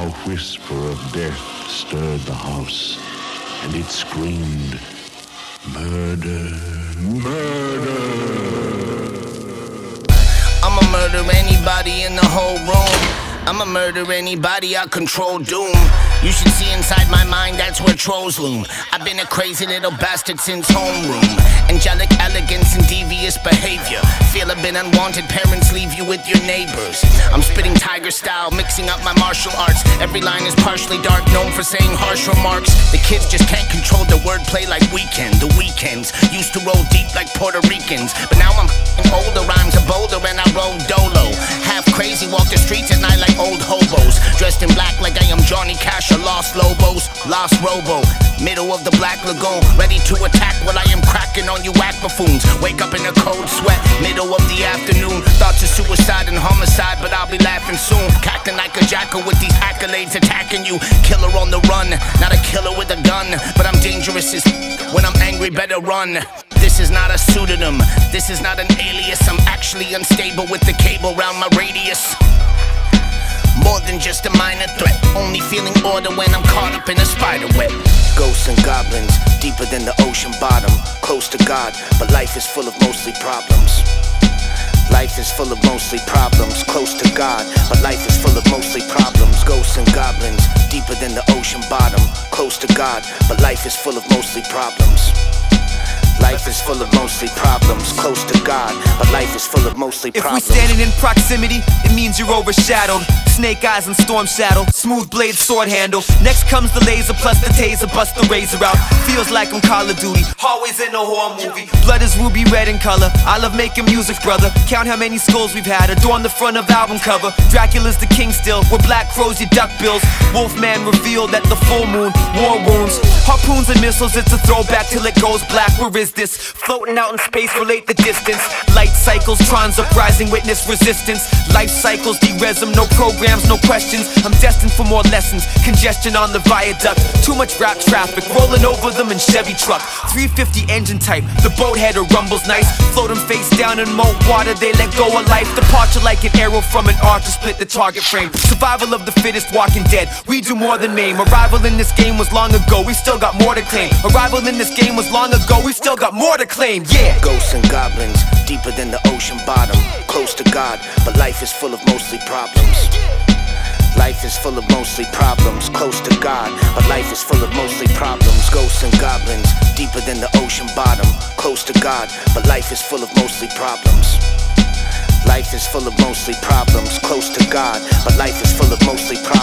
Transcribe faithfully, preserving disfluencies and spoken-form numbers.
A whisper of death stirred the house, and it screamed, "Murder, murder." I'ma murder anybody in the whole room. I'ma murder anybody, I control doom. You should see inside my mind, that's where trolls loom. I've been a crazy little bastard since homeroom. Angelic elegance and devious behavior. Feel a bit unwanted, parents leave you with your neighbors. I'm spitting tiger style, mixing up my martial arts. Every line is partially dark, known for saying harsh remarks. The kids just can't control their wordplay like Weekend. The weekends used to roll deep like Puerto Ricans, but now I'm older, rhymes are bolder and I roll dolo. Half crazy, walk the streets at night like old hobos. Dressed in black like I am Johnny Cash or Lost Lobos. Lost Robo, middle of the Black Lagoon, ready to attack while I am cracking on you whack buffoons. Wake up in a cold sweat, middle of the afternoon. Thoughts of suicide and homicide, but I'll be laughing soon. Acting like a jackal with these accolades attacking you. Killer on the run, not a killer with a gun, but I'm dangerous as when I'm angry, better run. This is not a pseudonym, this is not an alias. I'm actually unstable with the cable round my radius. More than just a minor threat, only feeling order when I'm caught up in a spider web. Ghosts and goblins, deeper than the ocean bottom. Close to God, but life is full of mostly problems. Life is full of mostly problems. Close to God, but life is full of mostly problems. Ghosts and goblins, deeper than the ocean bottom. Close to God, but life is full of mostly problems. Life is full of mostly problems. Close to God, but life is full of mostly problems. If we standing in proximity, it means you're overshadowed. Snake eyes and storm shadow, smooth blade, sword handle. Next comes the laser plus the taser, bust the razor out. Feels like I'm Call of Duty, always in a horror movie. Blood is ruby red in color, I love making music, brother. Count how many skulls we've had, adorn the front of album cover. Dracula's the king still, we're black crows, you duck bills. Wolfman revealed at the full moon, war wounds. Harpoons and missiles, it's a throwback till it goes black. Where is this? Floating out in space, relate the distance. Light cycles, trons uprising, witness resistance. Life cycles, de-resm, no programs, no questions. I'm destined for more lessons. Congestion on the viaduct, too much rap traffic, rolling over them in Chevy truck. three fifty engine type, the boat header rumbles nice. Float them face down in moat water, they let go of life. Departure like an arrow from an arc to split the target frame. Survival of the fittest, walking dead, we do more than maim. Arrival in this game was long ago, we still got more to claim. Arrival in this game was long ago, we still got more to claim, yeah. Ghosts and goblins, deeper than the ocean bottom. Close to God, but life is full of mostly problems. Life is full of mostly problems. Close to God, but life is full of mostly problems. Ghosts and goblins, deeper than the ocean bottom. Close to God, but life is full of mostly problems. Life is full of mostly problems. Close to God, but life is full of mostly problems.